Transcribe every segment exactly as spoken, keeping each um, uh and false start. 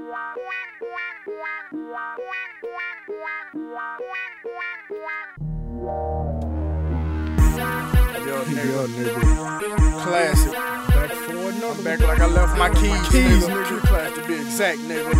Yo, nigga. Classic. Back for another. I'm back like I left my keys, my keys nigga. nigga. Class to be exact, nigga.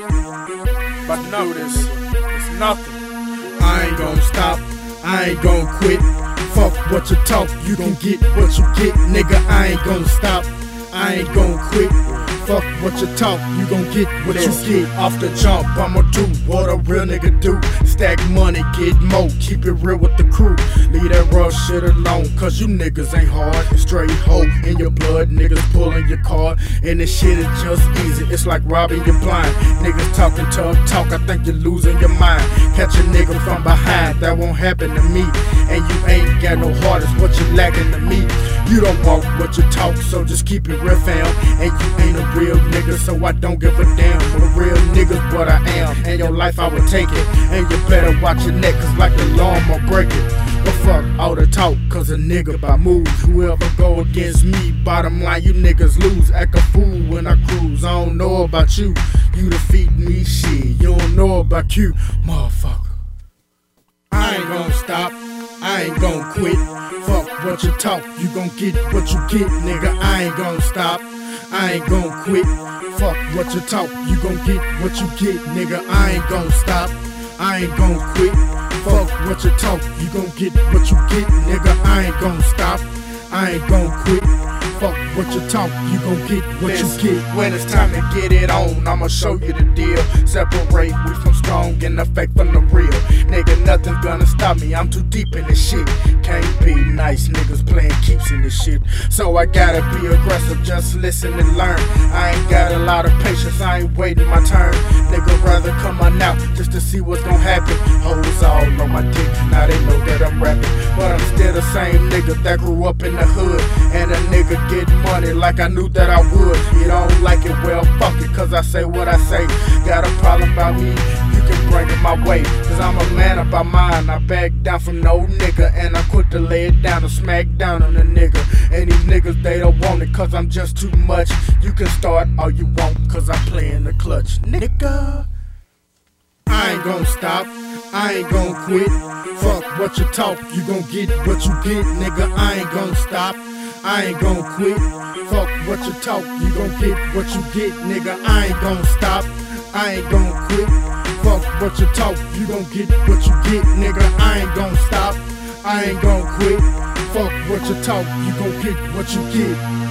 About to do this. It's nothing. I ain't gon' stop. I ain't gon' quit. Fuck what you talk. You gon' get what you get, nigga. I ain't gon' stop. I ain't gon' quit. Fuck what you talk, you gon' get what you get. Off the jump, I'ma do what a real nigga do. Stack money, get more, keep it real with the crew. Leave that rough shit alone, cause you niggas ain't hard. Straight hoe in your blood, niggas pulling your card. And this shit is just easy, it's like robbing you blind. Niggas talking tough talk, I think you're losing your mind. Catch a nigga from behind, that won't happen to me. And you ain't got no heart, it's what you lacking to me. You don't walk what you talk, so just keep it real, fam. And you ain't a real nigga, so I don't give a damn. For the real niggas, but I am. And your life, I would take it. And you better watch your neck, cause like the alarm will break it. But fuck all the talk, cause a nigga by moves. Whoever go against me, bottom line, you niggas lose. Act a fool when I cruise. I don't know about you. You defeat me, shit. You don't know about you, motherfucker. I ain't gon' stop. I ain't gon' quit. Fuck what you talk, you gon' get what you get, nigga. I ain't gon' stop. I ain't gon' quit. Fuck what you talk, you gon' get what you get, nigga. I ain't gon' stop. I ain't gon' quit. Fuck what you talk, you gon' get what you get, nigga. I ain't gon' stop. I ain't gon' quit. Fuck what you talk, you gon' get what Listen, you get. When it's time to get it on, I'ma show you the deal. Separate we from strong and the fake from the real. Nigga, nothing's gonna stop me, I'm too deep in this shit. Can't be nice, niggas playing keeps in this shit. So I gotta be aggressive, just listen and learn. I ain't got a lot of patience, I ain't waiting my turn. Nigga rather come on out just to see what's gonna happen. Hoes all on my dick, now they know that I'm rapping. But I'm still the same nigga that grew up in the hood. And a nigga get money like I knew that I would. You don't like it, well fuck it, cause I say what I say. Got a problem about me, you can bring it my way. Cause I'm a man about mine, I back down from no nigga. And I quit to lay it down and smack down on a nigga. And these niggas, they don't want it cause I'm just too much. You can start all you want cause I play in the clutch, nigga. I ain't gon' stop, I ain't gon' quit. Fuck what you talk, you gon' get what you get, nigga. I ain't gon' stop. I ain't gon' quit. Fuck what you talk, you gon' get what you get, nigga. I ain't gon' stop. I ain't gon' quit. Fuck what you talk, you gon' get what you get, nigga. I ain't gon' stop. I ain't gon' quit. Fuck what you talk, you gon' get what you get.